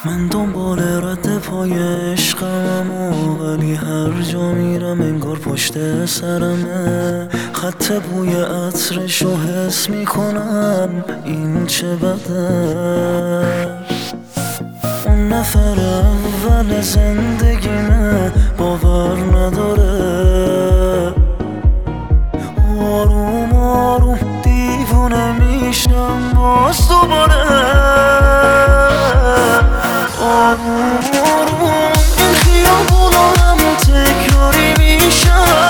من دنبال رد پای عشقم ولی هر جا میرم انگار پشت سرمه. خط بوی عطرشو حس میکنم، این چه بده. اون نفر اول زندگیمه، باور نداره. آروم آروم دیوونه میشم باز دوباره. آروم آروم این خیابونا هم تکراری میشن،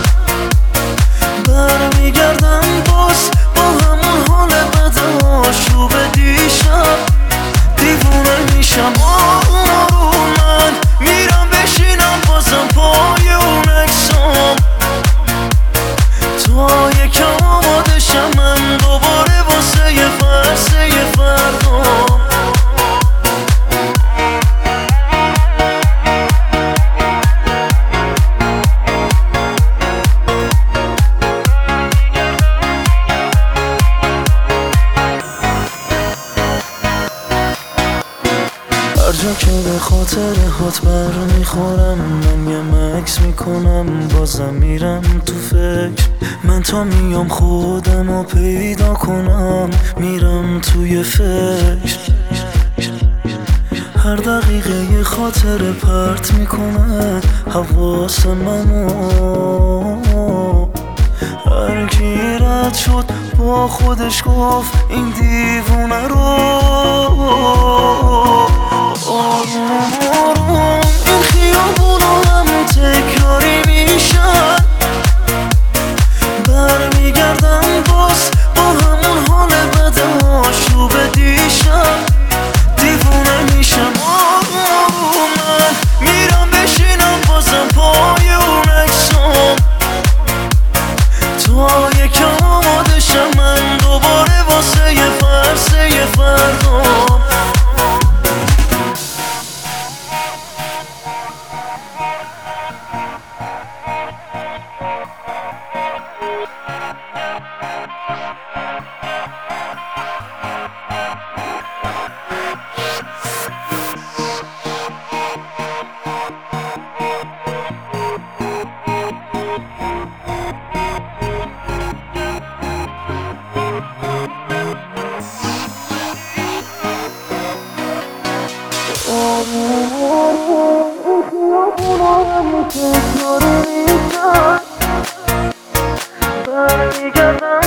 برمیگردم باز با همون حال بد آشوب دیشب. دیوونه میشم آروم آروم، من میرم بشینم بازم پای اون عکسام تا یکم آماده شم من دوباره واسه یه فردام. هر جا که به خاطر هات بر میخورم، من یه مکس میکنم بازم میرم تو فکر. من تا میام خودمو پیدا کنم، میرم توی فکر. هر دقیقه یه خاطر پرت میکنه حواس منو. هر کی رد شد با خودش گفت این دیوونه رو. آروم آروم این خیابونا هم تکراری میشن، برمیگردم باز با همون حال بد آشوب دیشب. دیوونه میشم آروم آروم، من میرم بشینم بازم پای اون عکسام تا یکم آماده شم من دوباره واسه یه فردام. برمیگردم